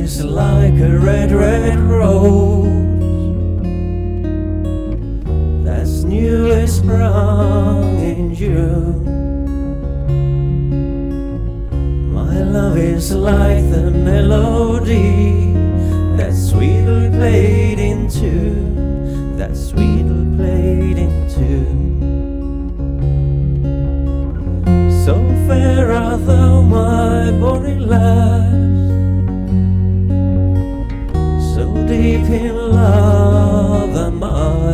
is like a red, red rose that's newly sprung in June. My love is like the melody that's sweetly played in tune, that's sweetly played in tune. So fair art thou, my bonny lass, so deep in love am I,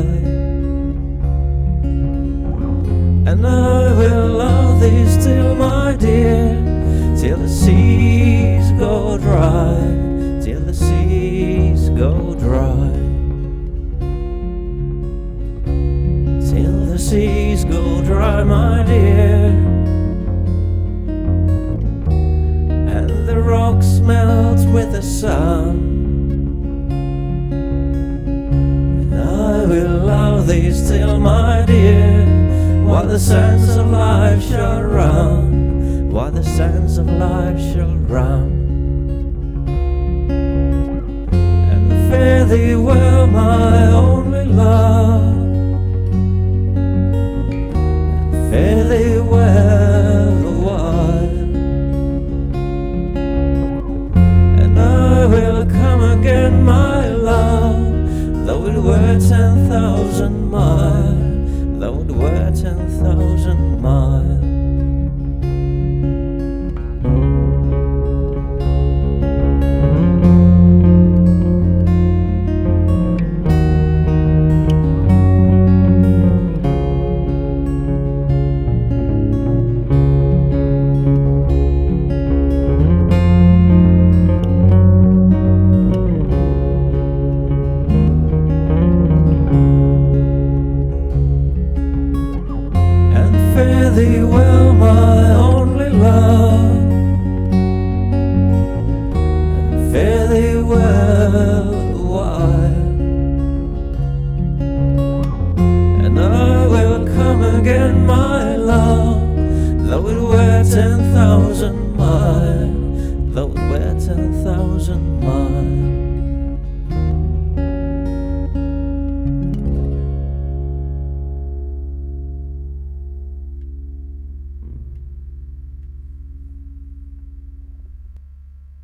and I will love thee still, my dear, till the seas go dry, till the seas go dry, till the seas go dry, my dear, and the rocks melt with the sun, and I will love thee still, my dear, while the sands of life shall run, while the sands of life shall run. And fare thee well, my only love, and fare thee well a while, and I will come again, my love, though it were 10,000 miles.